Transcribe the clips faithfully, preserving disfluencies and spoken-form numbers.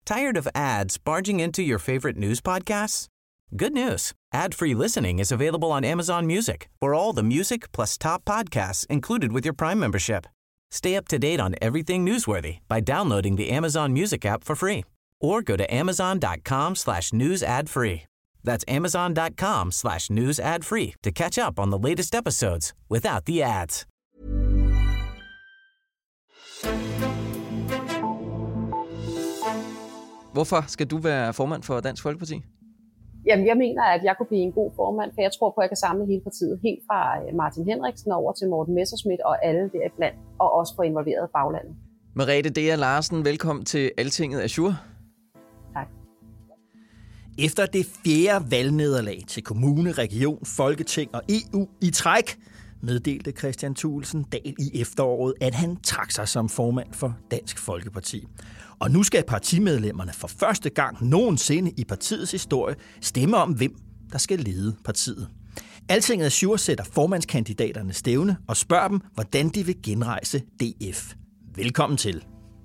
Tired of ads barging into your favorite news podcasts? Good news. Ad-free listening is available on Amazon Music for all the music plus top podcasts included with your Prime membership. Stay up to date on everything newsworthy by downloading the Amazon Music app for free or go to amazon.com slash news ad free. That's amazon.com slash news ad free to catch up on the latest episodes without the ads. Hvorfor skal du være formand for Dansk Folkeparti? Jamen, jeg mener, at jeg kunne blive en god formand, for jeg tror på, at jeg kan samle hele partiet, helt fra Martin Henriksen over til Morten Messerschmidt og alle deriblandt, og også få involveret baglandet. Merete Dea Larsen, velkommen til Altinget Azure. Tak. Efter det fjerde valgnederlag til kommune, region, folketing og E U i træk, meddelte Kristian Thulesen Dahl i efteråret, at han trak sig som formand for Dansk Folkeparti. Og nu skal partimedlemmerne for første gang nogensinde i partiets historie stemme om, hvem der skal lede partiet. Altinget Azure sætter formandskandidaterne stævne og spørger dem, hvordan de vil genrejse D F. Velkommen til.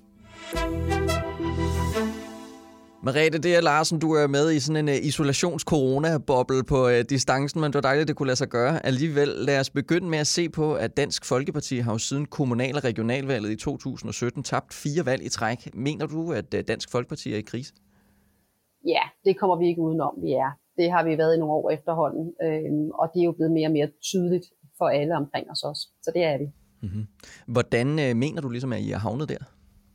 Merete Dea Larsen, du er med i sådan en isolations-corona-boble på uh, distancen, men det var dejligt, at det kunne lade sig gøre. Alligevel, lad os begynde med at se på, at Dansk Folkeparti har jo siden kommunal- og regionalvalget i to tusind og sytten tabt fire valg i træk. Mener du, at uh, Dansk Folkeparti er i krise? Ja, det kommer vi ikke udenom, vi er. Det har vi været i nogle år efterhånden, øhm, og det er jo blevet mere og mere tydeligt for alle omkring os også. Så det er vi. Mm-hmm. Hvordan uh, mener du ligesom, at I er havnet der?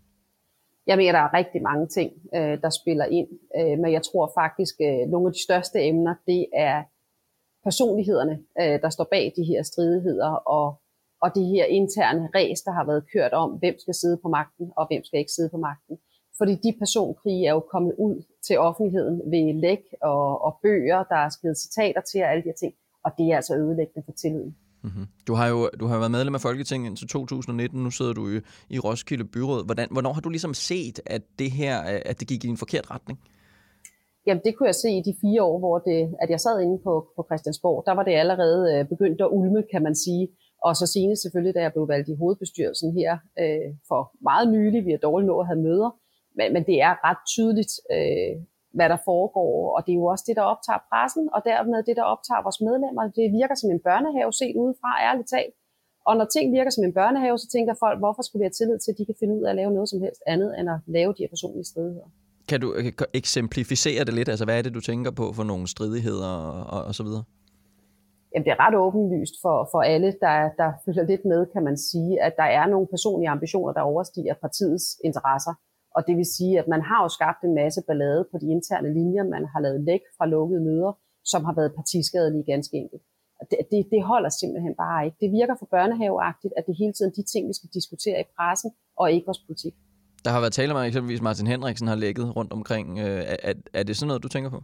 Jeg mener, der er rigtig mange ting, øh, der spiller ind, øh, men jeg tror faktisk, øh, nogle af de største emner, det er personlighederne, øh, der står bag de her stridigheder, og, og det her interne ræs, der har været kørt om, hvem skal sidde på magten, og hvem skal ikke sidde på magten. Fordi de personkrige er jo kommet ud til offentligheden ved læk og, og bøger, der er skrevet citater til, og alle de her ting, og det er altså ødelæggende for tilliden. Mm-hmm. Du har jo du har været medlem af Folketinget indtil to tusind og nitten, nu sidder du i, i Roskilde Byråd. Hvordan, hvornår har du ligesom set, at det her at det gik i en forkert retning? Jamen det kunne jeg se i de fire år, hvor det, at jeg sad inde på, på Christiansborg. Der var det allerede begyndt at ulme, kan man sige. Og så senest selvfølgelig, da jeg blev valgt i hovedbestyrelsen her øh, for meget nylig. Vi har dårligt nået at have møder, men, men det er ret tydeligt, øh, hvad der foregår, og det er jo også det, der optager pressen, og dermed det, der optager vores medlemmer. Det virker som en børnehave set udefra, ærligt talt. Og når ting virker som en børnehave, så tænker folk, hvorfor skulle vi have tillid til, at de kan finde ud af at lave noget som helst andet, end at lave de her personlige stridigheder. Kan du eksemplificere det lidt? Altså, hvad er det, du tænker på for nogle stridigheder og, og så videre? Jamen, det er ret åbenlyst for, for alle, der, der følger lidt med, kan man sige, at der er nogle personlige ambitioner, der overstiger partiets interesser. Og det vil sige, at man har jo skabt en masse ballade på de interne linjer. Man har lavet læk fra lukkede møder, som har været partiskadelige ganske enkelt. Det, det, det holder simpelthen bare ikke. Det virker for børnehaveagtigt, at det hele tiden de ting, vi skal diskutere i pressen, og ikke vores politik. Der har været tale om, at eksempelvis Martin Henriksen har lækket rundt omkring. Er, er det sådan noget, du tænker på?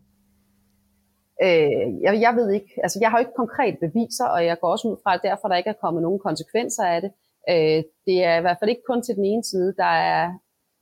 Øh, jeg, jeg ved ikke. Altså, jeg har jo ikke konkret beviser, og jeg går også ud fra, at derfor der ikke er kommet nogen konsekvenser af det. Øh, det er i hvert fald ikke kun til den ene side, der er...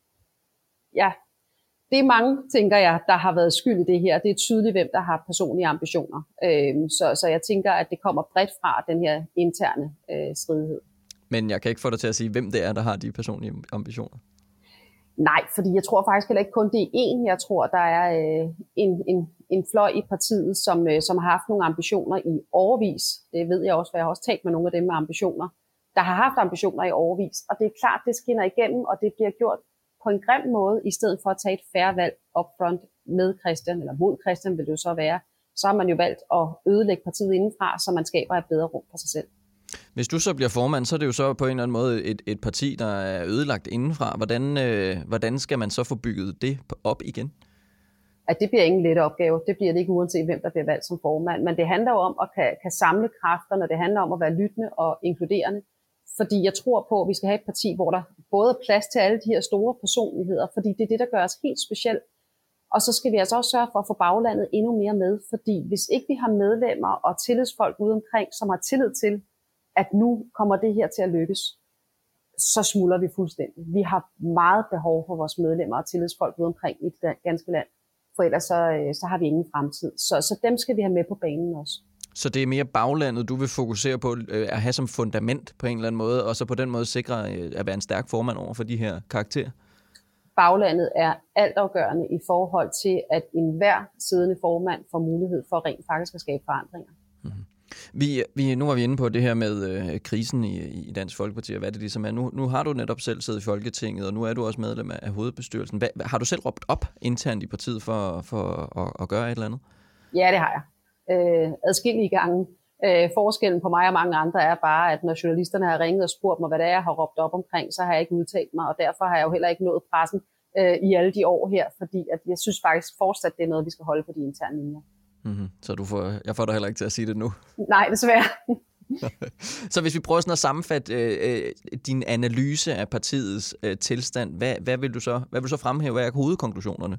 Ja, det er mange, tænker jeg, der har været skyld i det her. Det er tydeligt, hvem der har personlige ambitioner. Øhm, så, så jeg tænker, at det kommer bredt fra den her interne øh, stridighed. Men jeg kan ikke få dig til at sige, hvem det er, der har de personlige ambitioner. Nej, fordi jeg tror faktisk heller ikke kun det er én. Jeg tror, der er øh, en, en, en fløj i partiet, som, øh, som har haft nogle ambitioner i årevis. Det ved jeg også, for jeg har også talt med nogle af dem med ambitioner, der har haft ambitioner i årevis. Og det er klart, det skinner igennem, og det bliver gjort på en grim måde, i stedet for at tage et fair valg upfront med Christian, eller mod Christian vil det jo så være, så har man jo valgt at ødelægge partiet indenfra, så man skaber et bedre rum for sig selv. Hvis du så bliver formand, så er det jo så på en eller anden måde et, et parti, der er ødelagt indenfra. Hvordan, øh, hvordan skal man så få bygget det op igen? At det bliver ingen lette opgave. Det bliver det ikke uanset, hvem der bliver valgt som formand. Men det handler jo om at kan, kan samle kræfterne. Det handler om at være lyttende og inkluderende. Fordi jeg tror på, at vi skal have et parti, hvor der både er plads til alle de her store personligheder, fordi det er det, der gør os helt specielt. Og så skal vi altså også sørge for at få baglandet endnu mere med, fordi hvis ikke vi har medlemmer og tillidsfolk ude omkring, som har tillid til, at nu kommer det her til at lykkes, så smuldrer vi fuldstændig. Vi har meget behov for vores medlemmer og tillidsfolk ude omkring i det ganske land, for ellers så, så har vi ingen fremtid. Så, så dem skal vi have med på banen også. Så det er mere baglandet, du vil fokusere på at have som fundament på en eller anden måde, og så på den måde sikre at være en stærk formand over for de her karakterer? baglandet er altafgørende i forhold til, at enhver siddende formand får mulighed for rent faktisk at skabe forandringer. Mm-hmm. Vi, vi, nu var vi inde på det her med øh, krisen i, i Dansk Folkeparti, og hvad det ligesom er. Nu, nu har du netop selv siddet i Folketinget, og nu er du også medlem af hovedbestyrelsen. Hvad, har du selv råbt op internt i partiet for, for at, at gøre et eller andet? Ja, det har jeg. Øh, adskillige gange. Øh, forskellen på mig og mange andre er bare, at når journalisterne har ringet og spurgt mig, hvad det er, jeg har råbt op omkring, så har jeg ikke udtalt mig, og derfor har jeg jo heller ikke nået pressen øh, i alle de år her, fordi at jeg synes faktisk fortsat, det er noget, vi skal holde på de interne linjer. Mm-hmm. Så du får, jeg får dig heller ikke til at sige det nu? Nej, desværre. Så hvis vi prøver sådan at sammenfatte øh, din analyse af partiets øh, tilstand, hvad, hvad, vil du så, hvad vil du så fremhæve? Hvad er hovedkonklusionerne?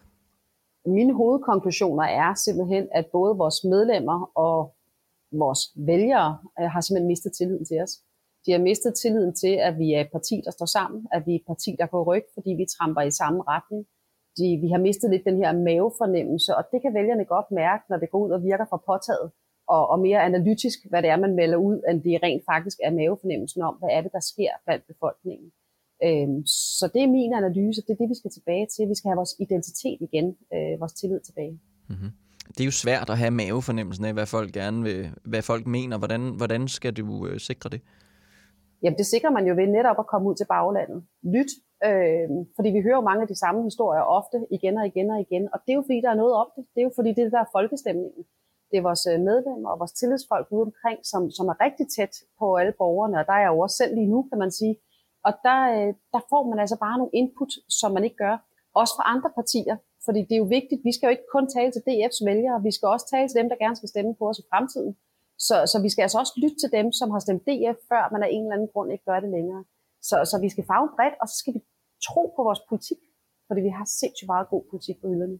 Mine hovedkonklusioner er simpelthen, at både vores medlemmer og vores vælgere øh, har simpelthen mistet tilliden til os. De har mistet tilliden til, at vi er et parti, der står sammen, at vi er et parti, der går ryg, fordi vi tramper i samme retning. De, vi har mistet lidt den her mavefornemmelse, og det kan vælgerne godt mærke, når det går ud og virker for påtaget, og, og mere analytisk, hvad det er, man melder ud, end det rent faktisk er mavefornemmelsen om, hvad er det, der sker blandt befolkningen. Øhm, så det er min analyse, det er det, vi skal tilbage til. Vi skal have vores identitet igen, øh, vores tillid tilbage. Mm-hmm. Det er jo svært at have mavefornemmelsen af, hvad folk gerne vil, hvad folk mener. Hvordan, hvordan skal du øh, sikre det? Jamen, det sikrer man jo ved netop at komme ud til baglandet. Lyt, øh, fordi vi hører jo mange af de samme historier ofte, igen og igen og igen. Og det er jo fordi, der er noget om det. Det er jo fordi, det er der folkestemningen. Det er vores medlemmer og vores tillidsfolk ude omkring, som, som er rigtig tæt på alle borgerne. Og der er jeg jo også selv lige nu, kan man sige. Og der, der får man altså bare nogle input, som man ikke gør. Også fra andre partier. Fordi det er jo vigtigt, vi skal jo ikke kun tale til D F's vælgere, vi skal også tale til dem, der gerne skal stemme på os i fremtiden. Så, så vi skal altså også lytte til dem, som har stemt D F, før man af en eller anden grund ikke gør det længere. Så, så vi skal farve bredt, og så skal vi tro på vores politik, fordi vi har sindssygt meget god politik på hylderne.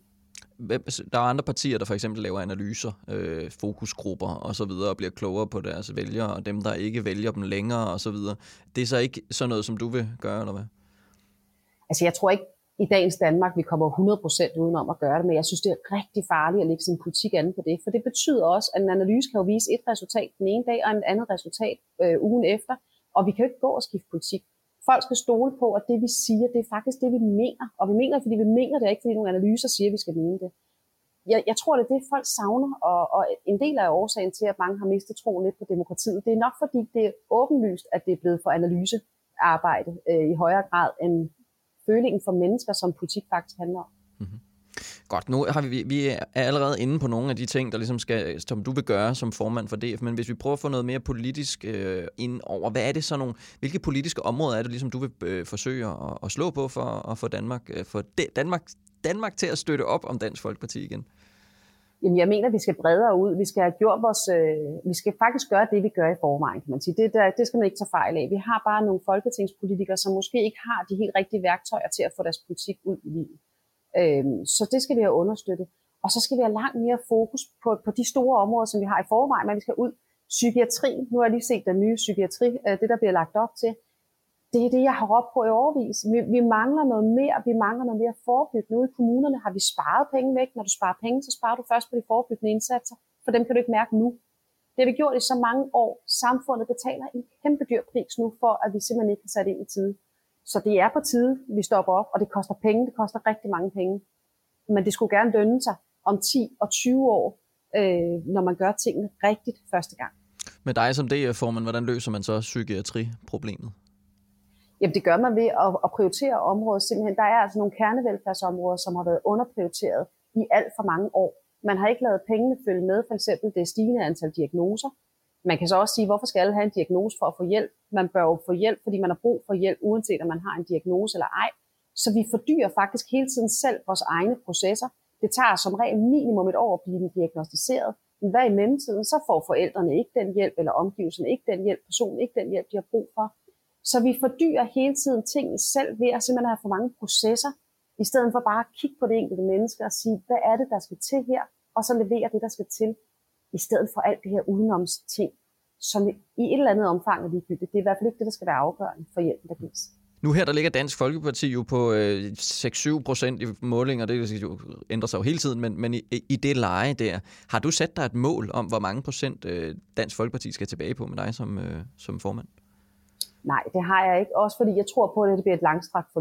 Der er andre partier, der for eksempel laver analyser, øh, fokusgrupper og så videre, og bliver klogere på deres vælgere, og dem, der ikke vælger dem længere og så videre. Det er så ikke sådan noget, som du vil gøre, eller hvad? Altså, jeg tror ikke, i dagens Danmark, vi kommer hundrede procent udenom at gøre det, men jeg synes, det er rigtig farligt at lægge sin politik an på det, for det betyder også, at en analyse kan jo vise et resultat den ene dag, og en andet resultat øh, ugen efter, og vi kan jo ikke gå og skifte politik. Folk skal stole på, at det vi siger, det er faktisk det, vi mener, og vi mener, fordi vi mener det, ikke fordi nogle analyser siger, at vi skal mene det. Jeg, jeg tror, det er det, folk savner, og, og en del af årsagen til, at mange har mistet troen lidt på demokratiet, det er nok fordi, det er åbenlyst, at det er blevet for analysearbejde øh, i højere grad end følingen for mennesker, som politik faktisk handler om. Mm-hmm. Godt, nu har vi, vi er allerede inde på nogle af de ting, der ligesom skal, som du vil gøre som formand for D F, men hvis vi prøver at få noget mere politisk øh, ind over, hvad er det så nogle, hvilke politiske områder er det, ligesom du vil øh, forsøge at, at slå på for at få Danmark, øh, for Danmark, Danmark til at støtte op om Dansk Folkeparti igen? Jamen, jeg mener, at vi skal bredere ud. Vi skal have gjort vores, øh, vi skal faktisk gøre det, vi gør i forvejen, kan man sige. Det, der, det skal man ikke tage fejl af. Vi har bare nogle folketingspolitikere, som måske ikke har de helt rigtige værktøjer til at få deres politik ud i livet. Øhm, så det skal vi have understøttet. Og så skal vi have langt mere fokus på, på de store områder, som vi har i forvejen, men vi skal ud. Psykiatri, nu har jeg lige set den nye psykiatri, øh, det der bliver lagt op til. Det er det, jeg har råbt på i årevis. Vi, vi mangler noget mere, vi mangler noget mere forebyggende. Ude i kommunerne har vi sparet penge væk. Når du sparer penge, så sparer du først på de forebyggende indsatser, for dem kan du ikke mærke nu. Det har vi gjort i så mange år. Samfundet betaler en kæmpe dyr pris nu, for at vi simpelthen ikke kan sætte ind i tide. Så det er på tide, vi stopper op, og det koster penge. Det koster rigtig mange penge. Men det skulle gerne lønne sig om ti og tyve år, øh, når man gør tingene rigtigt første gang. Med dig som D F-formand, hvordan løser man så psykiatriproblemet? Jamen, det gør man ved at, at prioritere området. Simpelthen, der er altså nogle kernevelfærdsområder, som har været underprioriteret i alt for mange år. Man har ikke lavet pengene følge med, for eksempel det stigende antal diagnoser. Man kan så også sige, hvorfor skal alle have en diagnose for at få hjælp? Man bør jo få hjælp, fordi man har brug for hjælp, uanset om man har en diagnose eller ej. Så vi fordyrer faktisk hele tiden selv vores egne processer. Det tager som regel minimum et år at blive diagnostiseret. Men hvad i mellemtiden, så får forældrene ikke den hjælp, eller omgivelserne ikke den hjælp, personen ikke den hjælp, de har brug for. Så vi fordyrer hele tiden tingene selv ved at simpelthen have for mange processer, i stedet for bare at kigge på det enkelte menneske og sige, hvad er det, der skal til her, og så levere det, der skal til, i stedet for alt det her udenoms ting, som i et eller andet omfang er ligegyldigt. Det er i hvert fald ikke det, der skal være afgørende for hjælpen, der gives. Nu her, der ligger Dansk Folkeparti jo på øh, seks til syv procent i målinger, det jo ændrer sig jo hele tiden, men, men i, i det leje der, har du sat dig et mål om, hvor mange procent øh, Dansk Folkeparti skal tilbage på med dig som, øh, som formand? Nej, det har jeg ikke. Også fordi jeg tror på, at det bliver et langstrakt forløb.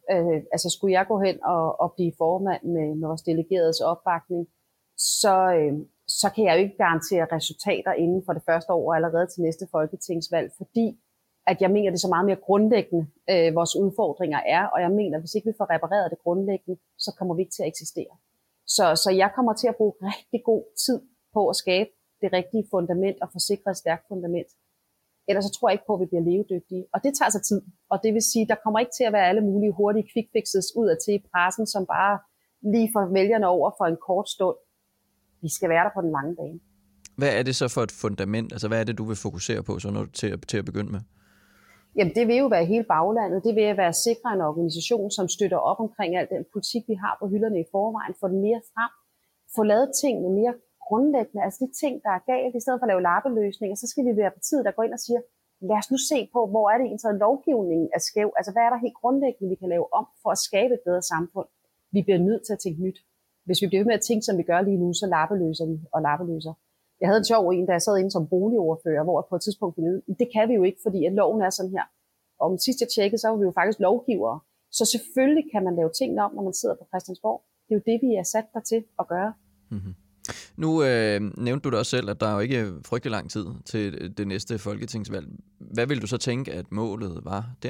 Øh, altså skulle jeg gå hen og, og blive formand med, med vores delegeredes opbakning, så, øh, så kan jeg jo ikke garantere resultater inden for det første år og allerede til næste folketingsvalg, fordi at jeg mener, det er så meget mere grundlæggende, øh, vores udfordringer er, og jeg mener, at hvis ikke vi får repareret det grundlæggende, så kommer vi ikke til at eksistere. Så, så jeg kommer til at bruge rigtig god tid på at skabe det rigtige fundament og forsikre et stærkt fundament. Ellers så tror jeg ikke på, at vi bliver levedygtige. Og det tager sig tid. Og det vil sige, at der kommer ikke til at være alle mulige hurtige quick fixes ud af til i pressen, som bare lige får vælgerne over for en kort stund. Vi skal være der på den lange bane. Hvad er det så for et fundament? Altså, hvad er det, du vil fokusere på så når du til, til at begynde med? Jamen, det vil jo være hele baglandet. Det vil være at sikre en organisation, som støtter op omkring al den politik, vi har på hylderne i forvejen. Få den mere frem. Få lavet tingene mere grundlæggende. Altså de ting, der er galt, i stedet for at lave lappeløsninger, så skal vi være partiet, der går ind og siger, lad os nu se på, hvor er det egentlig, at lovgivningen er skæv. Altså, hvad er der helt grundlæggende, vi kan lave om for at skabe et bedre samfund? Vi bliver nødt til at tænke nyt. Hvis vi bliver ved med at tænke, som vi gør lige nu, så lappeløser vi og lappeløser. Jeg havde en sjov en, da jeg sad inde som boligordfører, hvor jeg på et tidspunkt blev det kan vi jo ikke, fordi at loven er sådan her. Og om sidst jeg tjekkede, så var vi jo faktisk lovgivere. Så selvfølgelig kan man lave tingene om, når man sidder på Christiansborg. Det er jo det, vi er sat der til at gøre. Mm-hmm. Nu øh, nævnte du da også selv, at der er jo ikke frygtelig lang tid til det næste folketingsvalg. Hvad vil du så tænke, at målet var der?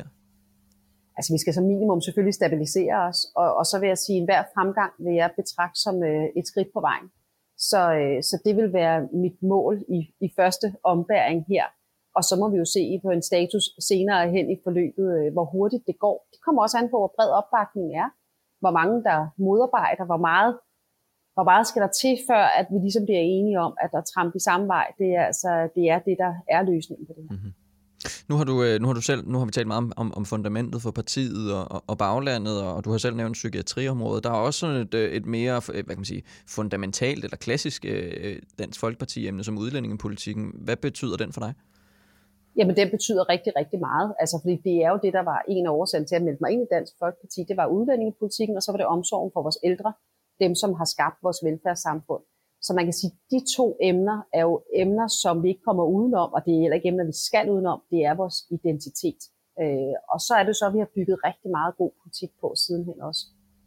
Altså, vi skal som minimum selvfølgelig stabilisere os, og, og så vil jeg sige, at hver fremgang vil jeg betragte som øh, et skridt på vejen. Så, øh, så det vil være mit mål i, i første ombæring her. Og så må vi jo se på en status senere hen i forløbet, øh, hvor hurtigt det går. Det kommer også an på, hvor bred opbakningen er, hvor mange der modarbejder, hvor meget Hvor meget skal der til, før at vi ligesom bliver enige om, at der tramper i samme vej? Det er altså det, er det der er løsningen på det her. Mm-hmm. Nu har du nu har du selv nu har vi talt meget om, om fundamentet for partiet og, og baglandet, og du har selv nævnt psykiatriområdet. Der er også sådan et, et mere, hvad kan man sige, fundamentalt eller klassisk øh, Dansk Folkeparti-emne som udlændingepolitikken. Hvad betyder den for dig? Jamen, det betyder rigtig, rigtig meget. Altså, fordi det er jo det, der var en af årsagen til at melde mig ind i Dansk Folkeparti. Det var udlændingepolitikken, og så var det omsorgen for vores ældre. Dem, som har skabt vores velfærdssamfund. Så man kan sige, at de to emner er jo emner, som vi ikke kommer udenom, og det er heller ikke emner, vi skal udenom. Det er vores identitet. Øh, og så er det så, at vi har bygget rigtig meget god politik på sidenhen også.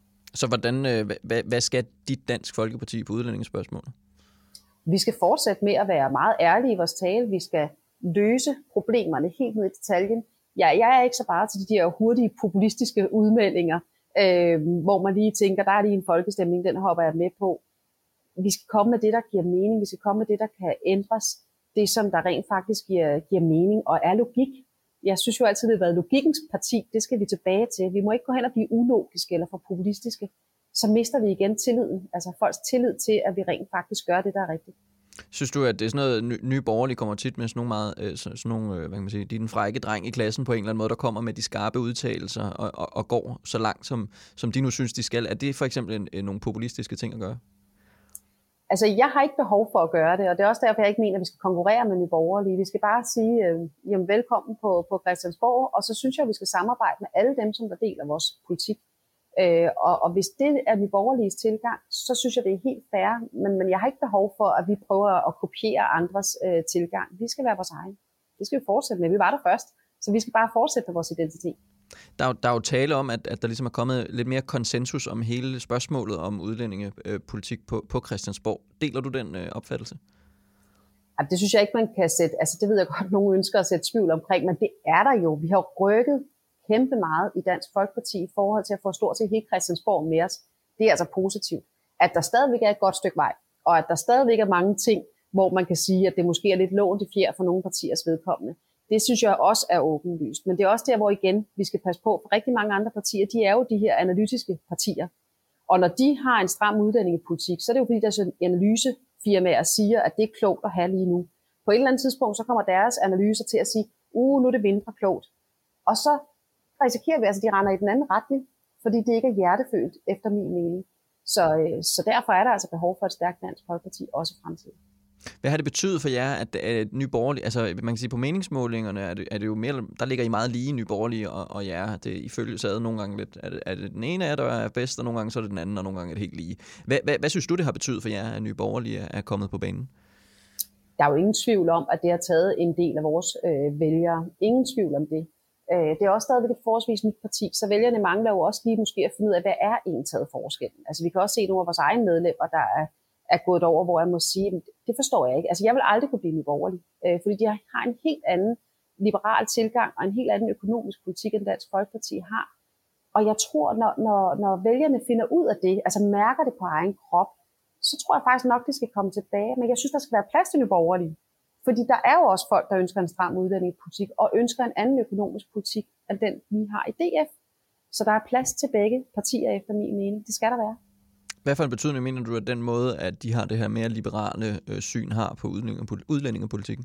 Så hvordan, øh, hvad, hvad skal dit Dansk Folkeparti på udlændingespørgsmålet? Vi skal fortsætte med at være meget ærlige i vores tale. Vi skal løse problemerne helt ned i detaljen. Ja, jeg er ikke så bare til de der hurtige populistiske udmeldinger, Øh, hvor man lige tænker, der er lige en folkestemning, den hopper jeg med på. Vi skal komme med det, der giver mening. Vi skal komme med det, der kan ændres. Det, som der rent faktisk giver, giver mening og er logik. Jeg synes jo altid, det har været logikkens parti. Det skal vi tilbage til. Vi må ikke gå hen og blive ulogiske eller for populistiske. Så mister vi igen tilliden. Altså folks tillid til, at vi rent faktisk gør det, der er rigtigt. Synes du, at det er sådan noget, Nye Borgerlige kommer tit med sådan nogle meget, øh, sådan nogle, hvad kan man sige, de er den frække dreng i klassen på en eller anden måde, der kommer med de skarpe udtalelser og, og, og går så langt, som, som de nu synes, de skal. Er det for eksempel en, en, nogle populistiske ting at gøre? Altså, jeg har ikke behov for at gøre det, og det er også derfor, jeg ikke mener, at vi skal konkurrere med Nye Borgerlige. Vi skal bare sige, øh, jamen, velkommen på, på Christiansborg, og så synes jeg, at vi skal samarbejde med alle dem, som der deler vores politik. Øh, og, og hvis det er Nye Borgerliges tilgang, så synes jeg, det er helt fair. Men, men jeg har ikke behov for, at vi prøver at kopiere andres øh, tilgang. Vi skal være vores egen. Det skal vi fortsætte med. Vi var der først, så vi skal bare fortsætte med vores identitet. Der er, der er jo tale om, at, at der ligesom er kommet lidt mere konsensus om hele spørgsmålet om udlændingepolitik på, på Christiansborg. Deler du den øh, opfattelse? Altså, det synes jeg ikke, man kan sætte... Altså, det ved jeg godt, at nogen ønsker at sætte tvivl omkring, men det er der jo. Vi har rykket kæmpe meget i Dansk Folkeparti i forhold til at få stort til hele Christiansborg med os. Det er altså positivt. At der stadigvæk er et godt stykke vej, og at der stadigvæk er mange ting, hvor man kan sige, at det måske er lidt lånt i fjer for nogle partiers vedkommende. Det synes jeg også er åbenlyst. Men det er også der, hvor igen vi skal passe på, for rigtig mange andre partier, de er jo de her analytiske partier. Og når de har en stram udlændingepolitik, så er det jo fordi, deres analysefirmaer siger, at det er klogt at have lige nu. På et eller andet tidspunkt, så kommer deres analyser til at sige, uh, nu er det mindre klogt. Og så risikerer vi altså, at de render i den anden retning, fordi det ikke er hjertefølt, efter min mening. Så, så derfor er der altså behov for et stærkt Dansk Folkeparti, også i fremtiden. Hvad har det betydet for jer, at, at Nye Borgerlige, altså man kan sige på meningsmålingerne, er det, er det jo mere, der ligger I meget lige Nye Borgerlige og, og jer, det I følger sad nogle gange lidt, er det, er det den ene af der er bedst, og nogle gange så er det den anden, og nogle gange er det helt lige. Hvad, hvad, hvad synes du, det har betydet for jer, at Nye Borgerlige er kommet på banen? Der er jo ingen tvivl om, at det har taget en del af vores øh, vælgere. Ingen tvivl om det. Øh, det er også stadigvæk et forholdsvis nyt parti, så vælgerne mangler jo også lige måske at finde ud af, hvad er egentlig forskellen. Altså vi kan også se nogle af vores egne medlemmer, der er, er gået over, hvor jeg må sige, det forstår jeg ikke. Altså jeg vil aldrig kunne blive nyborgerlig, øh, fordi de har en helt anden liberal tilgang og en helt anden økonomisk politik, end Dansk Folkeparti har. Og jeg tror, når, når, når vælgerne finder ud af det, altså mærker det på egen krop, så tror jeg faktisk nok, de skal komme tilbage. Men jeg synes, der skal være plads til nyborgerlige. Fordi der er jo også folk, der ønsker en stram udlændingepolitik og ønsker en anden økonomisk politik, end den vi har i D F. Så der er plads til begge partier efter min mening. Det skal der være. Hvad for en betydning mener du, at den måde, at de har det her mere liberale øh, syn har på udlændingepolitikken?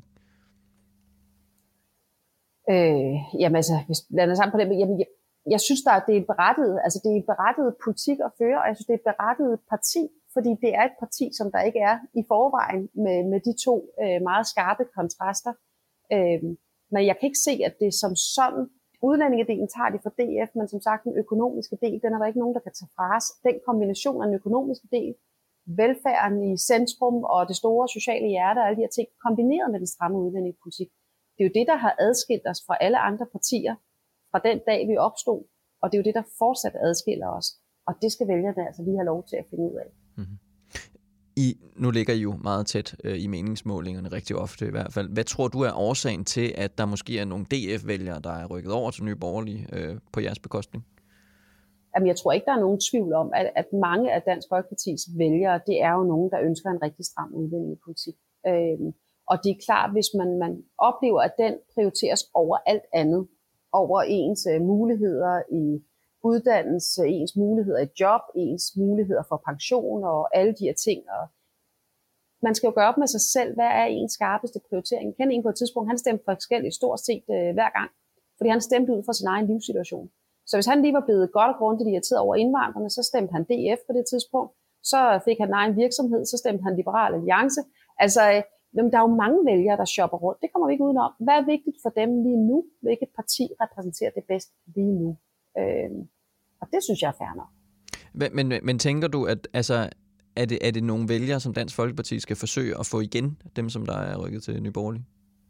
Øh, jamen altså, hvis vi lander sammen på det, jamen, jeg, jeg synes, der, det er et berettiget, altså det er et berettiget politik at føre, og jeg synes, det er et berettiget parti, fordi det er et parti, som der ikke er i forvejen med, med de to øh, meget skarpe kontraster. Øh, men jeg kan ikke se, at det som sådan, udlændingedelen tager det for D F, men som sagt den økonomiske del, den er der ikke nogen, der kan tage fra os. Den kombination af den økonomiske del, velfærden i centrum og det store sociale hjerte og alle de her ting, kombineret med den stramme udlændingepolitik, det er jo det, der har adskilt os fra alle andre partier fra den dag, vi opstod, og det er jo det, der fortsat adskiller os. Og det skal vælgerne altså lige have lov til at finde ud af. Mm-hmm. I, nu ligger I jo meget tæt øh, i meningsmålingerne, rigtig ofte i hvert fald. Hvad tror du er årsagen til, at der måske er nogle D F-vælgere, der er rykket over til Nye Borgerlige øh, på jeres bekostning? Jamen, jeg tror ikke, der er nogen tvivl om, at, at mange af Dansk Folkepartis vælgere, det er jo nogen, der ønsker en rigtig stram udlændingepolitik. Øhm, og det er klart, hvis man, man oplever, at den prioriteres over alt andet, over ens uh, muligheder i uddannelse, ens muligheder i job, ens muligheder for pension og alle de her ting. Og man skal jo gøre op med sig selv, hvad er ens skarpeste prioritering. Jeg kender en på et tidspunkt, han stemte forskelligt stort set uh, hver gang, fordi han stemte ud fra sin egen livssituation. Så hvis han lige var blevet godt og grundigt irriteret over indvandrerne, så stemte han D F på det tidspunkt. Så fik han en egen virksomhed, så stemte han Liberal Alliance. Altså, øh, der er jo mange vælgere, der shopper rundt. Det kommer vi ikke udenom. Hvad er vigtigt for dem lige nu? Hvilket parti repræsenterer det bedst lige nu? Øh, og det synes jeg er fair nok. Men, men, men tænker du, at altså, er, det, er det nogle vælgere, som Dansk Folkeparti skal forsøge at få igen, dem som der er rykket til Nye Borgerlige?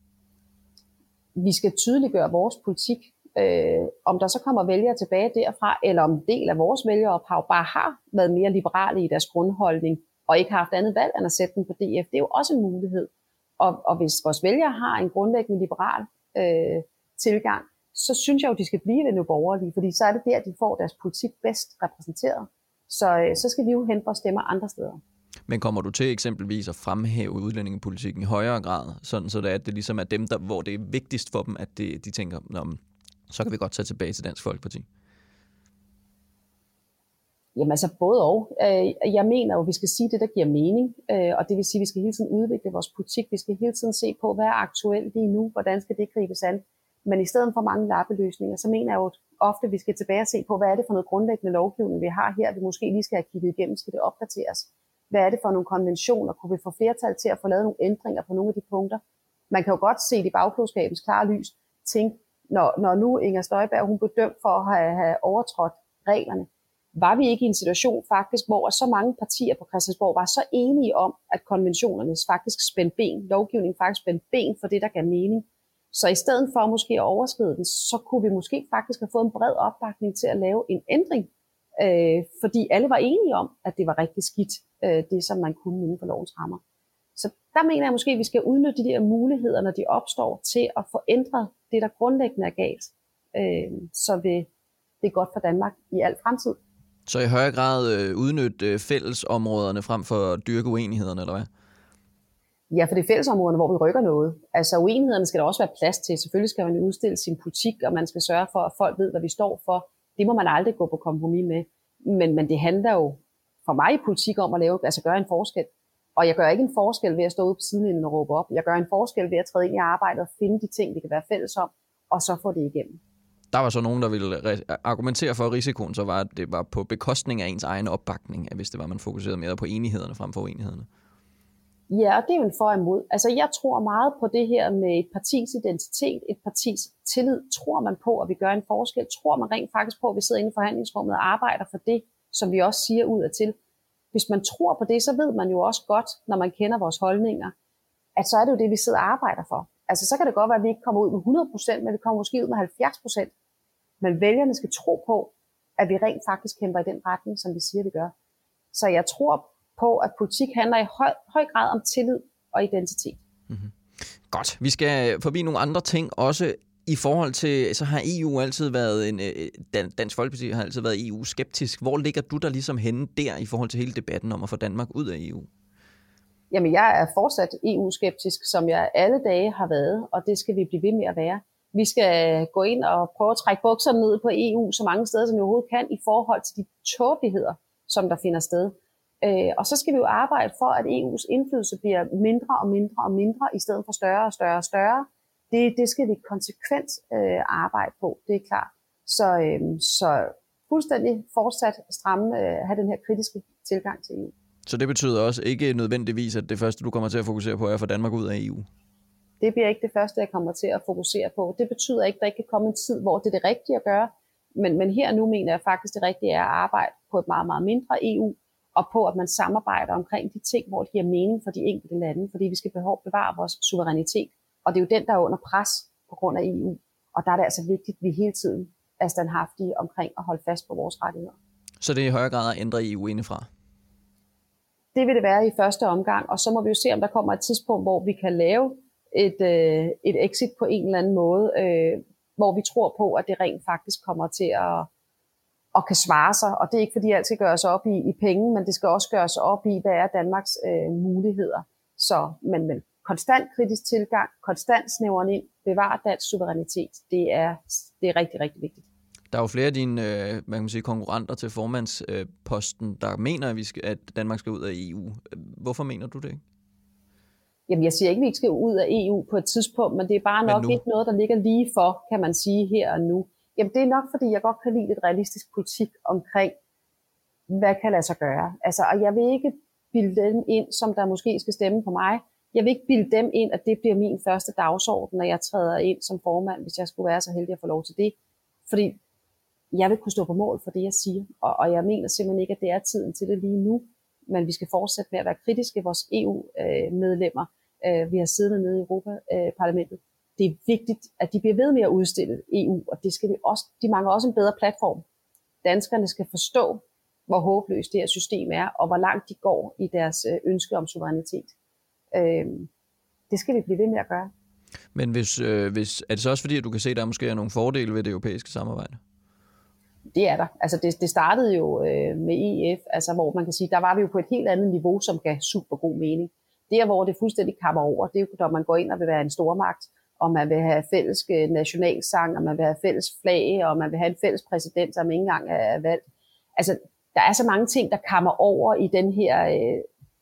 Vi skal tydeliggøre vores politik. Øh, om der så kommer vælgere tilbage derfra, eller om en del af vores vælgerophav bare har været mere liberale i deres grundholdning, og ikke har haft andet valg end at sætte den på D F, det er jo også en mulighed. Og, og hvis vores vælgere har en grundlæggende liberal øh, tilgang, så synes jeg jo, de skal blive ved Nye Borgerlige, fordi så er det der, de får deres politik bedst repræsenteret. Så, øh, så skal vi jo hente vores stemmer andre steder. Men kommer du til eksempelvis at fremhæve udlændingepolitikken i højere grad, sådan så det, at det ligesom er dem, der, hvor det er vigtigst for dem, at det, de tænker, så kan vi godt tage tilbage til Dansk Folkeparti? Jamen altså både og. Jeg mener jo, at vi skal sige det, der giver mening, og det vil sige, at vi skal hele tiden udvikle vores politik. Vi skal hele tiden se på, hvad er aktuelt lige nu, hvordan skal det gribes an. Men i stedet for mange lappeløsninger, så mener jeg jo ofte, at vi skal tilbage og se på, hvad er det for noget grundlæggende lovgivning, vi har her, vi måske lige skal have kigget igennem, skal det opdateres. Hvad er det for nogle konventioner? Kunne vi få flertal til at få lavet nogle ændringer på nogle af de punkter? Man kan jo godt se det i bagklogskabens klare lys, tænke, Når, når nu Inger Støjberg hun blev dømt for at have, have overtrådt reglerne, var vi ikke i en situation faktisk, hvor så mange partier på Christiansborg var så enige om, at konventionerne faktisk spændte ben, lovgivningen faktisk spændte ben for det, der gav mening. Så i stedet for måske at overskride den, så kunne vi måske faktisk have fået en bred opbakning til at lave en ændring, øh, fordi alle var enige om, at det var rigtig skidt, øh, det som man kunne inden for lovens rammer. Så der mener jeg måske, at vi skal udnytte de der muligheder, når de opstår, til at få ændret det, der grundlæggende er galt. Øh, så vil det er godt for Danmark i al fremtid. Så i højere grad øh, udnytte fællesområderne frem for at dyrke uenighederne, eller hvad? Ja, for det er fællesområderne, hvor vi rykker noget. Altså uenighederne skal der også være plads til. Selvfølgelig skal man udstille sin politik, og man skal sørge for, at folk ved, hvad vi står for. Det må man aldrig gå på kompromis med. Men, men det handler jo for mig i politik om at lave, altså gøre en forskel. Og jeg gør ikke en forskel ved at stå ude på sidelinjen og råbe op. Jeg gør en forskel ved at træde ind i arbejdet og finde de ting, vi kan være fælles om, og så få det igennem. Der var så nogen, der ville argumentere for, at risikoen så var, at det var på bekostning af ens egen opbakning, hvis det var, man fokuserede mere på enighederne frem for uenighederne. Ja, og det er jo en for og imod. Altså, jeg tror meget på det her med et partis identitet, et partis tillid. Tror man på, at vi gør en forskel? Tror man rent faktisk på, at vi sidder inde i forhandlingsrummet og arbejder for det, som vi også siger ud af til? Hvis man tror på det, så ved man jo også godt, når man kender vores holdninger, at så er det jo det, vi sidder og arbejder for. Altså, så kan det godt være, at vi ikke kommer ud med hundrede procent, men vi kommer måske ud med halvfjerds procent. Men vælgerne skal tro på, at vi rent faktisk kæmper i den retning, som vi siger, vi gør. Så jeg tror på, at politik handler i høj, høj grad om tillid og identitet. Mm-hmm. Godt. Vi skal forbi nogle andre ting også. I forhold til, så har E U altid været en, Dansk Folkeparti har altid været E U-skeptisk. Hvor ligger du der ligesom henne der i forhold til hele debatten om at få Danmark ud af E U? Jamen, jeg er fortsat E U-skeptisk, som jeg alle dage har været, og det skal vi blive ved med at være. Vi skal gå ind og prøve at trække bukserne ned på E U så mange steder, som vi overhovedet kan, i forhold til de tåbeligheder, som der finder sted. Og så skal vi jo arbejde for, at E U's indflydelse bliver mindre og mindre og mindre, i stedet for større og større og større. Det, det skal vi konsekvent øh, arbejde på, det er klart. Så, øh, så fuldstændig fortsat stramme, øh, have den her kritiske tilgang til E U. Så det betyder også ikke nødvendigvis, at det første, du kommer til at fokusere på, er at få Danmark ud af E U? Det bliver ikke det første, jeg kommer til at fokusere på. Det betyder ikke, at der ikke kan komme en tid, hvor det er det rigtige at gøre. Men, men her nu mener jeg faktisk, det rigtige er at arbejde på et meget, meget mindre E U, og på, at man samarbejder omkring de ting, hvor det giver mening for de enkelte lande, fordi vi skal bevare vores suverænitet. Og det er jo den, der er under pres på grund af E U. Og der er det altså vigtigt, at vi hele tiden er standhaftige omkring at holde fast på vores rettigheder. Så det er i højere grad at ændre E U indefra? Det vil det være i første omgang, og så må vi jo se, om der kommer et tidspunkt, hvor vi kan lave et, øh, et exit på en eller anden måde, øh, hvor vi tror på, at det rent faktisk kommer til at, at kan svare sig. Og det er ikke, fordi alt skal gøres op i, i penge, men det skal også gøres op i, hvad er Danmarks øh, muligheder. Så, men, men konstant kritisk tilgang, konstant snævren ind, bevare dansk suverænitet, det er, det er rigtig, rigtig vigtigt. Der er jo flere af dine øh, hvad kan man sige, konkurrenter til formandsposten, øh, der mener, at, vi skal, at Danmark skal ud af E U. Hvorfor mener du det ikke? Jamen, jeg siger ikke, at vi ikke skal ud af E U på et tidspunkt, men det er bare nok ikke noget, der ligger lige for, kan man sige, her og nu. Jamen, det er nok, fordi jeg godt kan lide lidt realistisk politik omkring, hvad kan lade sig gøre. Altså, og jeg vil ikke bilde dem ind, som der måske skal stemme på mig. Jeg vil ikke bilde dem ind, at det bliver min første dagsorden, når jeg træder ind som formand, hvis jeg skulle være så heldig at få lov til det. Fordi jeg vil kunne stå på mål for det, jeg siger. Og, og jeg mener simpelthen ikke, at det er tiden til det lige nu. Men vi skal fortsætte med at være kritiske. Vores E U-medlemmer, øh, vi har siddet nede i Europa-parlamentet. Det er vigtigt, at de bliver ved med at udstille E U, og det skal vi også. De mangler også en bedre platform. Danskerne skal forstå, hvor håbløst det her system er, og hvor langt de går i deres ønske om suverænitet. Øh, det skal vi blive ved med at gøre. Men hvis, øh, hvis, er det så også fordi, at du kan se, at der måske er nogle fordele ved det europæiske samarbejde? Det er der. Altså det, det startede jo øh, med E F, altså hvor man kan sige, der var vi jo på et helt andet niveau, som gav super god mening. Der, hvor det fuldstændig kammer over, det er jo, når man går ind og vil være en stormagt, og man vil have fælles nationalsang, og man vil have fælles flag, og man vil have en fælles præsident, som ikke engang er valgt. Altså, der er så mange ting, der kammer over i den her øh,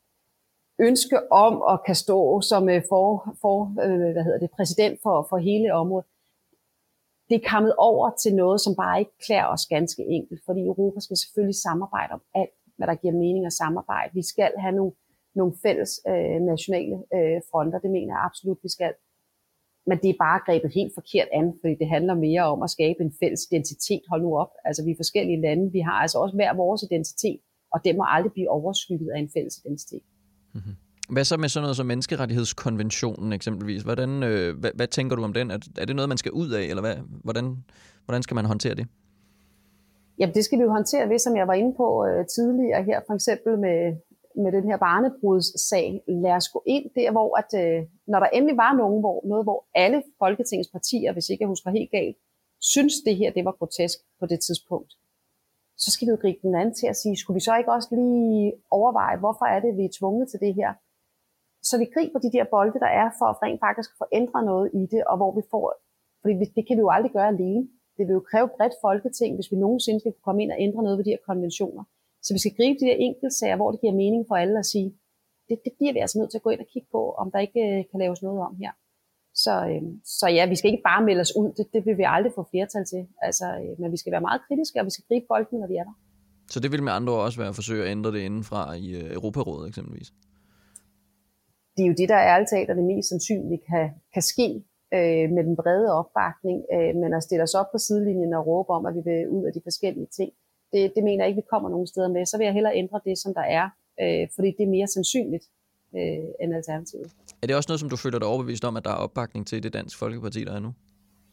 ønske om at kan stå som øh, for, for øh, hvad hedder det, præsident for, for hele området. Det er kommet over til noget, som bare ikke klæder os ganske enkelt, fordi Europa skal selvfølgelig samarbejde om alt, hvad der giver mening at samarbejde. Vi skal have nogle, nogle fælles øh, nationale øh, fronter, det mener jeg absolut, vi skal. Men det er bare grebet helt forkert an, fordi det handler mere om at skabe en fælles identitet. Hold nu op, altså vi er forskellige lande, vi har altså også hver vores identitet, og det må aldrig blive overskygget af en fælles identitet. Mm-hmm. Hvad så med sådan noget som menneskerettighedskonventionen eksempelvis? Hvordan, øh, hvad, hvad tænker du om den? Er, er det noget, man skal ud af, eller hvad? Hvordan, hvordan skal man håndtere det? Jamen det skal vi jo håndtere ved, som jeg var inde på øh, tidligere her, for eksempel med, med den her barnebrudssag. Lad os gå ind der, hvor at, øh, når der endelig var nogen, hvor, noget, hvor alle Folketingets partier, hvis ikke jeg husker helt galt, synes det her, det var grotesk på det tidspunkt, så skal vi jo gribe den anden til at sige, skulle vi så ikke også lige overveje, hvorfor er det, vi er tvunget til det her? Så vi griber de der bolde, der er, for at rent faktisk få ændret noget i det, og hvor vi får, fordi det kan vi jo aldrig gøre alene. Det vil jo kræve bredt folketing, hvis vi nogensinde skal komme ind og ændre noget ved de her konventioner. Så vi skal gribe de der enkeltsager, hvor det giver mening for alle at sige, det, det bliver vi altså nødt til at gå ind og kigge på, om der ikke kan laves noget om her. Så, øh, så ja, vi skal ikke bare melde os ud, det, det vil vi aldrig få flertal til. Altså, øh, men vi skal være meget kritiske, og vi skal gribe bolden, når vi er der. Så det vil med andre også være at forsøge at ændre det indenfra i øh, Europarådet eksempelvis? Det er jo det, der er altid det mest sandsynligt kan, kan ske øh, med den brede opbakning, øh, men at stille os op på sidelinjen og råbe om, at vi vil ud af de forskellige ting, det, det mener jeg ikke, vi kommer nogen steder med. Så vil jeg hellere ændre det, som der er, øh, fordi det er mere sandsynligt, øh, end Alternativet. Er det også noget, som du føler dig overbevist om, at der er opbakning til det Dansk Folkeparti, der er nu?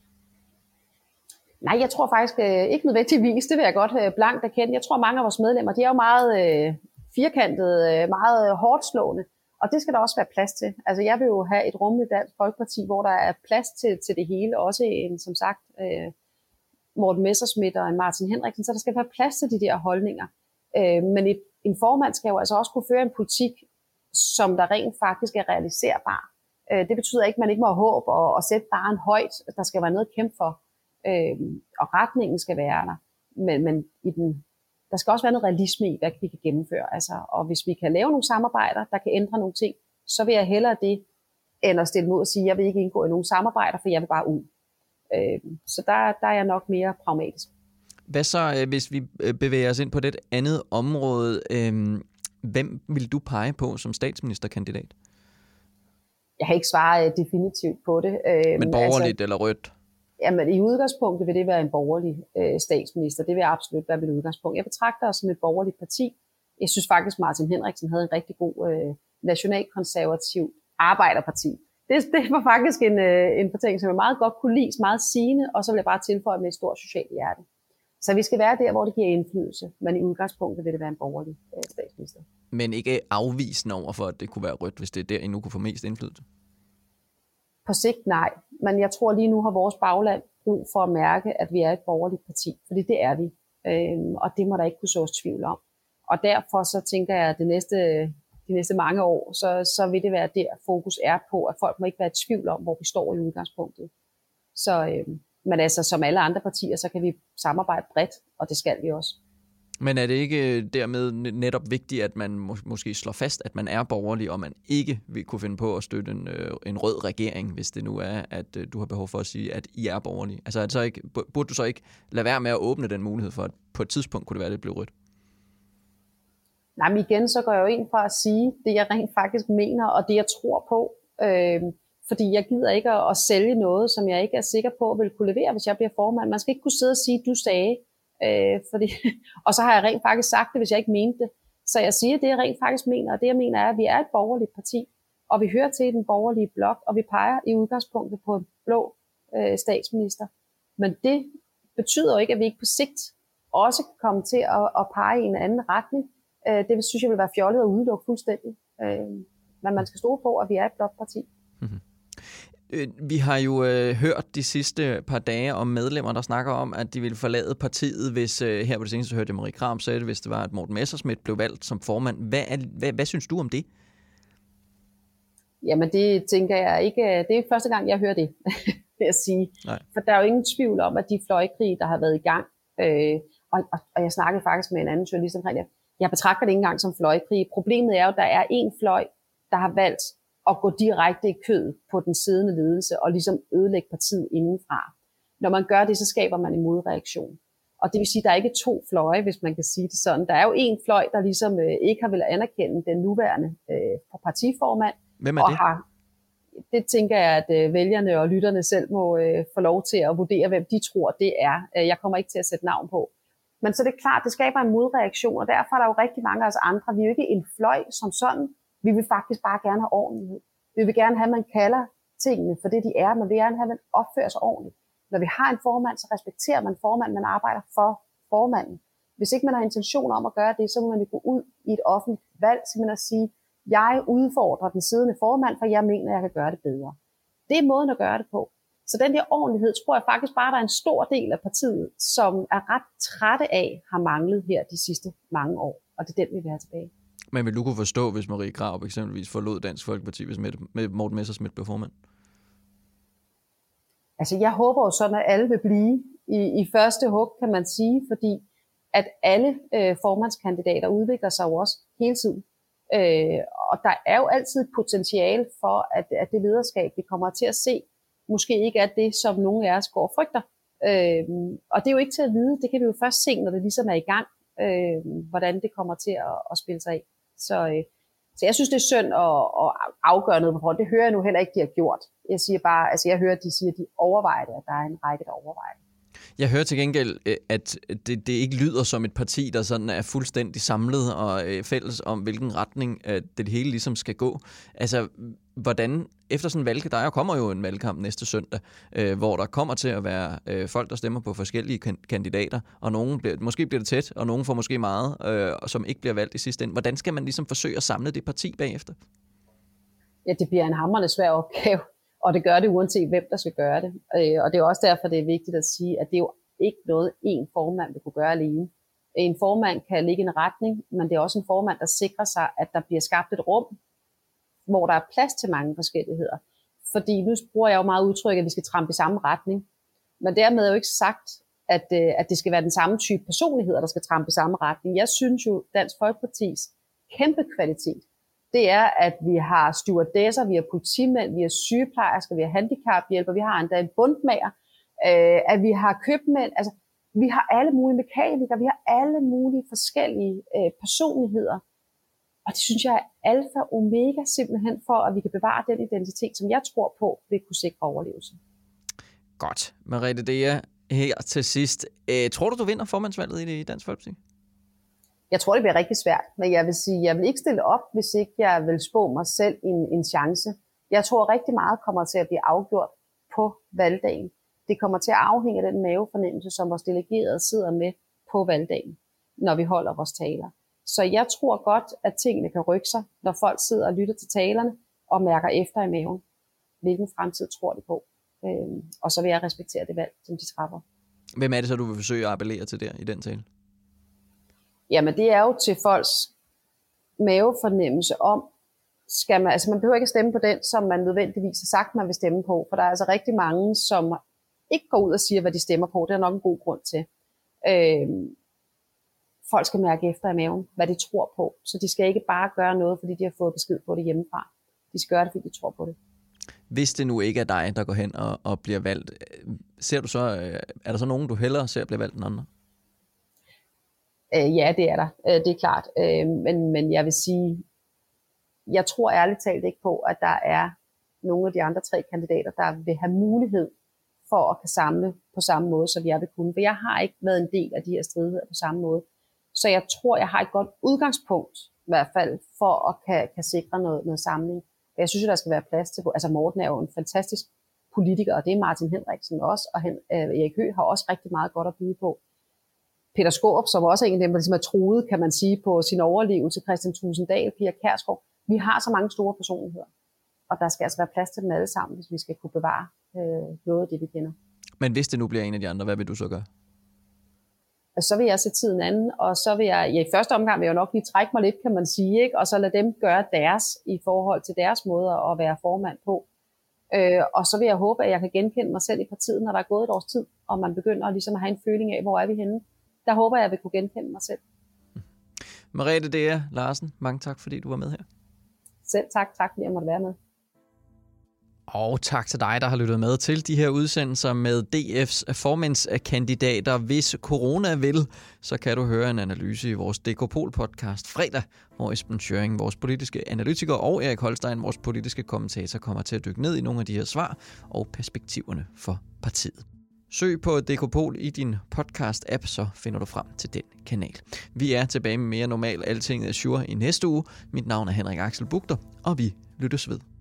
Nej, jeg tror faktisk øh, ikke nødvendigvis. Det vil jeg godt øh, blankt erkende. Jeg tror, mange af vores medlemmer, de er jo meget øh, firkantede, øh, meget hårdt slående. Og det skal der også være plads til. Altså, jeg vil jo have et rummeligt Dansk Folkeparti, hvor der er plads til, til det hele. Også en, som sagt, øh, Morten Messerschmidt og en Martin Henriksen. Så der skal være plads til de der holdninger. Øh, men et, en formand skal jo altså også kunne føre en politik, som der rent faktisk er realiserbar. Øh, det betyder ikke, at man ikke må have håb og, og sætte barren højt. Der skal være noget at kæmpe for. Øh, og retningen skal være der. Men, men i den, der skal også være noget realisme i, hvad vi kan gennemføre. Altså, og hvis vi kan lave nogle samarbejder, der kan ændre nogle ting, så vil jeg hellere det, end at stille mod og sige, at jeg vil ikke indgå i nogle samarbejder, for jeg vil bare ud. Øh, så der, der er jeg nok mere pragmatisk. Hvad så, hvis vi bevæger os ind på det andet område? Øh, hvem vil du pege på som statsministerkandidat? Jeg har ikke svaret definitivt på det. Øh, Men borgerligt altså, eller rødt? Jamen, i udgangspunktet vil det være en borgerlig øh, statsminister. Det vil absolut være mit udgangspunkt. Jeg betragter os som et borgerligt parti. Jeg synes faktisk, Martin Henriksen havde en rigtig god øh, nationalkonservativ arbejderparti. Det, det var faktisk en, øh, en fortælling, som jeg meget godt kunne lide, meget sigende, og så vil jeg bare tilføje med et stort socialt hjerte. Så vi skal være der, hvor det giver indflydelse, men i udgangspunktet vil det være en borgerlig øh, statsminister. Men ikke afvisende over for, at det kunne være rødt, hvis det er der, I nu kunne få mest indflydelse? På sigt nej, men jeg tror lige nu har vores bagland brug for at mærke, at vi er et borgerligt parti, fordi det er vi, øhm, og det må der ikke kunne sås tvivl om. Og derfor så tænker jeg, at det næste, de næste mange år, så, så vil det være der, fokus er på, at folk må ikke være i tvivl om, hvor vi står i udgangspunktet. Så, øhm, men altså, som alle andre partier, så kan vi samarbejde bredt, og det skal vi også. Men er det ikke dermed netop vigtigt, at man må, måske slår fast, at man er borgerlig, og man ikke vil kunne finde på at støtte en, en rød regering, hvis det nu er, at du har behov for at sige, at I er borgerlige? Altså, er det så ikke, burde du så ikke lade være med at åbne den mulighed for, at på et tidspunkt kunne det være, at det blev rødt? Nej, men igen, så går jeg jo ind for at sige det, jeg rent faktisk mener, og det, jeg tror på. Øh, fordi jeg gider ikke at, at sælge noget, som jeg ikke er sikker på, vil kunne levere, hvis jeg bliver formand. Man skal ikke kunne sidde og sige, du sagde. Øh, fordi, og så har jeg rent faktisk sagt det, hvis jeg ikke mente det. Så jeg siger det, jeg rent faktisk mener, og det jeg mener er, at vi er et borgerligt parti, og vi hører til den borgerlige blok, og vi peger i udgangspunktet på en blå øh, statsminister. Men det betyder jo ikke, at vi ikke på sigt også kan komme til at, at pege i en anden retning. Øh, det synes jeg vil være fjollet at udelukke fuldstændig. Øh, men man skal stole på, at vi er et blåt parti. Mm-hmm. Vi har jo øh, hørt de sidste par dage om medlemmer, der snakker om, at de ville forlade partiet, hvis øh, her på det seneste hørte jeg Marie Krarup sagde det, hvis det var, at Morten Messerschmidt blev valgt som formand. Hvad, er, hvad, hvad synes du om det? Jamen det tænker jeg ikke, det er ikke første gang, jeg hører det, vil jeg sige. Nej. For der er jo ingen tvivl om, at de fløjkrige, der har været i gang, øh, og, og, og jeg snakkede faktisk med en anden journalist omkring det, jeg betragter det ikke engang som fløjkrige. Problemet er jo, at der er en fløj, der har valgt at gå direkte i kød på den siddende ledelse og ligesom ødelægge partiet indenfra. Når man gør det, så skaber man en modreaktion. Og det vil sige, at der er ikke to fløje, hvis man kan sige det sådan. Der er jo en fløj, der ligesom øh, ikke har vel anerkende den nuværende øh, partiformand. Hvem er og det? Har, det tænker jeg, at øh, vælgerne og lytterne selv må øh, få lov til at vurdere, hvem de tror, det er. Jeg kommer ikke til at sætte navn på. Men så det er klart, det skaber en modreaktion, og derfor er der jo rigtig mange af os andre. Vi er jo ikke en fløj som sådan. Vi vil faktisk bare gerne have ordentlighed. Vi vil gerne have, at man kalder tingene for det, de er. Man vil gerne have, at man opfører sig ordentligt. Når vi har en formand, så respekterer man formanden, man arbejder for formanden. Hvis ikke man har intention om at gøre det, så må man jo gå ud i et offentligt valg, simpelthen at sige, jeg udfordrer den siddende formand, for jeg mener, at jeg kan gøre det bedre. Det er måden at gøre det på. Så den der ordentlighed, tror jeg faktisk bare, der er en stor del af partiet, som er ret trætte af, har manglet her de sidste mange år. Og det er den, vi vil have tilbage. Men vil du kunne forstå, hvis Marie Krarup eksempelvis forlod Dansk Folkeparti, hvis med Morten Messerschmidt blev formand? Altså, jeg håber jo sådan, at alle vil blive i, i første hug, kan man sige, fordi at alle øh, formandskandidater udvikler sig jo også hele tiden. Øh, og der er jo altid et potentiale for, at, at det lederskab, vi kommer til at se, måske ikke er det, som nogle af os går og frygter. Øh, og det er jo ikke til at vide, det kan vi jo først se, når det ligesom er i gang, øh, hvordan det kommer til at, at spille sig af. Så, øh, så jeg synes, det er synd at, at afgøre noget på. Det hører jeg nu heller ikke, de har gjort. Jeg siger bare, altså jeg hører, at de siger, at de overvejer det, at der er en række, der overvejer det. Jeg hører til gengæld, at det, det ikke lyder som et parti, der sådan er fuldstændig samlet og fælles om, hvilken retning det hele ligesom skal gå. Altså, hvordan, efter sådan en valg, der kommer jo en valgkamp næste søndag, hvor der kommer til at være folk, der stemmer på forskellige kandidater, og nogen bliver, måske bliver det tæt, og nogen får måske meget, som ikke bliver valgt i sidste ende. Hvordan skal man ligesom forsøge at samle det parti bagefter? Ja, det bliver en hamrende svær opgave. Og det gør det uanset hvem, der skal gøre det. Og det er også derfor, det er vigtigt at sige, at det er jo ikke noget, en formand vil kunne gøre alene. En formand kan ligge i en retning, men det er også en formand, der sikrer sig, at der bliver skabt et rum, hvor der er plads til mange forskelligheder. Fordi nu bruger jeg jo meget udtryk, at vi skal trampe i samme retning. Men dermed er jo ikke sagt, at, at det skal være den samme type personligheder, der skal trampe i samme retning. Jeg synes jo, Dansk Folkepartis kæmpe kvalitet, det er, at vi har stewardesser, vi har politimænd, vi har sygeplejersker, vi har handicaphjælper, vi har endda en bundmager, øh, at vi har købmænd, altså vi har alle mulige mekanikere, vi har alle mulige forskellige øh, personligheder. Og det synes jeg er alfa og omega simpelthen for, at vi kan bevare den identitet, som jeg tror på, vil kunne sikre overlevelse. Godt. Merete Dea, her til sidst. Øh, tror du, du vinder formandsvalget i Dansk Folkeparti? Jeg tror, det bliver rigtig svært, men jeg vil sige, jeg vil ikke stille op, hvis ikke jeg vil spå mig selv en, en chance. Jeg tror rigtig meget kommer til at blive afgjort på valgdagen. Det kommer til at afhænge af den mavefornemmelse, som vores delegerede sidder med på valgdagen, når vi holder vores taler. Så jeg tror godt, at tingene kan rykke sig, når folk sidder og lytter til talerne og mærker efter i maven, hvilken fremtid tror de på. Øhm, og så vil jeg respektere det valg, som de træffer. Hvem er det så, du vil forsøge at appellere til der i den tale? Jamen det er jo til folks mavefornemmelse om, skal man, altså man behøver ikke at stemme på den, som man nødvendigvis har sagt, man vil stemme på, for der er altså rigtig mange, som ikke går ud og siger, hvad de stemmer på. Det er nok en god grund til. Øhm, folk skal mærke efter i maven, hvad de tror på, så de skal ikke bare gøre noget, fordi de har fået besked på det hjemmefra. De skal gøre det, fordi de tror på det. Hvis det nu ikke er dig, der går hen og, og bliver valgt, ser du så, er der så nogen, du hellere ser blive valgt end andre? Øh, ja, det er der. Øh, det er klart. Øh, men, men jeg vil sige, jeg tror ærligt talt ikke på, at der er nogle af de andre tre kandidater, der vil have mulighed for at kan samle på samme måde, som jeg vil kunne. For jeg har ikke været en del af de her stridigheder på samme måde. Så jeg tror, jeg har et godt udgangspunkt, i hvert fald, for at kan, kan sikre noget, noget samling. Jeg synes jo, der skal være plads til. Altså Morten er jo en fantastisk politiker, og det er Martin Henriksen også, og Erik Høegh har også rigtig meget godt at byde på. Peter Skaarup, som også er en af dem, der ligesom er truet, kan man sige, på sin overlevelse, Kristian Thulesen Dahl, Pia Kjærsgaard. Vi har så mange store personligheder, og der skal altså være plads til dem alle sammen, hvis vi skal kunne bevare øh, noget af det, vi kender. Men hvis det nu bliver en af de andre, hvad vil du så gøre? Og så vil jeg se tiden anden, og så vil jeg, ja, i første omgang vil jeg jo nok lige trække mig lidt, kan man sige, ikke? Og så lade dem gøre deres i forhold til deres måder at være formand på. Øh, og så vil jeg håbe, at jeg kan genkende mig selv i partiet, når der er gået et års tid, og man begynder ligesom at have en føling af, hvor er vi henne. Der håber jeg, at jeg vil kunne genkende mig selv. Merete Dea Larsen, mange tak, fordi du var med her. Selv tak. Tak, fordi jeg måtte være med. Og tak til dig, der har lyttet med til de her udsendelser med D F's formandskandidater. Hvis corona vil, så kan du høre en analyse i vores Dekopol-podcast fredag, hvor Esben Schøring, vores politiske analytiker, og Erik Holstein, vores politiske kommentator, kommer til at dykke ned i nogle af de her svar og perspektiverne for partiet. Søg på Dekopol i din podcast-app, så finder du frem til den kanal. Vi er tilbage med mere normal Alting Azure i næste uge. Mit navn er Henrik Axel Bugter, og vi lyttes ved.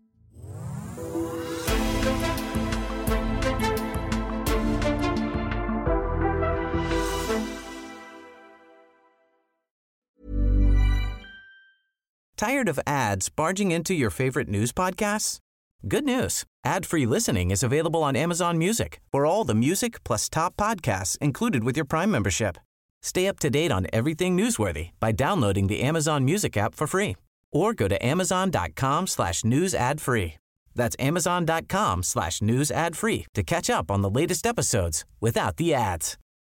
Tired of ads barging into your favorite news podcasts? Good news. Ad-free listening is available on Amazon Music for all the music plus top podcasts included with your Prime membership. Stay up to date on everything newsworthy by downloading the Amazon Music app for free or go to amazon.com slash news ad free. That's amazon.com slash news ad free to catch up on the latest episodes without the ads.